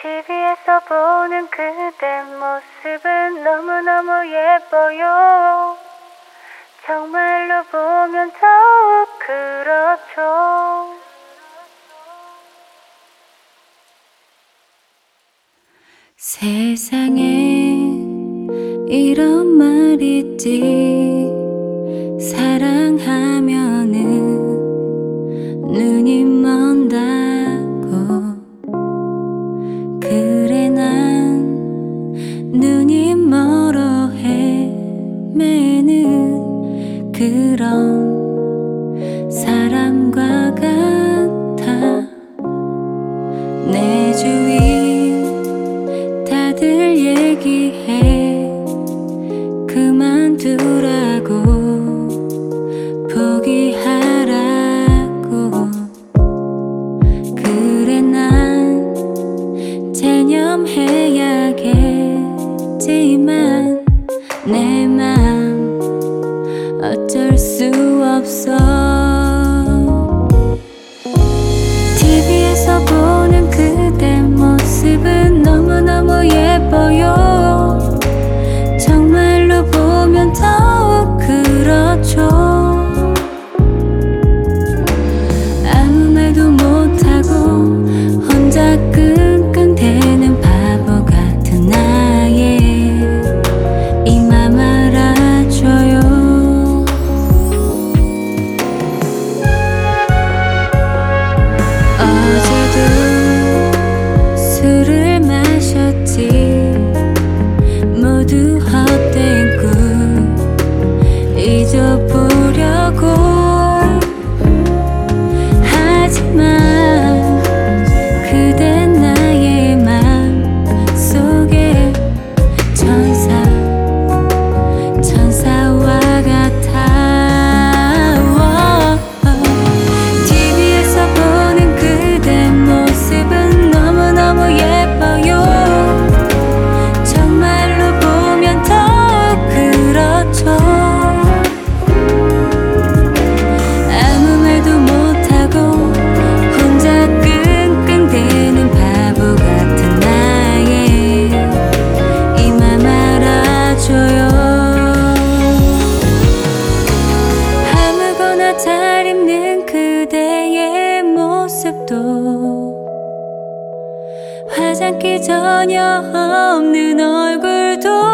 TV에서 보는 그대 모습은 너무너무 예뻐요. 정말로 보면 더욱 그렇죠. 세상에 이런 말 있지. 사랑하면은 눈이 먼다고. 그래 난 눈이 멀어 헤매는 그런 사람과 같아. 내 주위 다들 얘기해 그만두라고, 포기하라고. 그래 난 체념해야겠지만 내 맘 어쩔 수 없어. TV에서 보는 그대 모습은 너무너무 예뻐요. 정말로 보면 더욱 그렇죠. 아무 말도 못하고 혼자 끙끙대는 바보 같은 나의 이 맘 알아줘요. 어제도 술을 마셨지. 모두 헛된 꿈 잊어보려고. 하지만 그댄 나의 맘 속에 천사와 같아. TV에서 보는 그대 모습은 너무너무 예뻐요. 정말로 보면 더욱 그렇죠. 아무 말도 못하고 혼자 끙끙대는 바보 같은 나의 이 맘 알아줘요. 아무거나 잘 입는 그대의 모습도 화장기 전혀 없는 얼굴도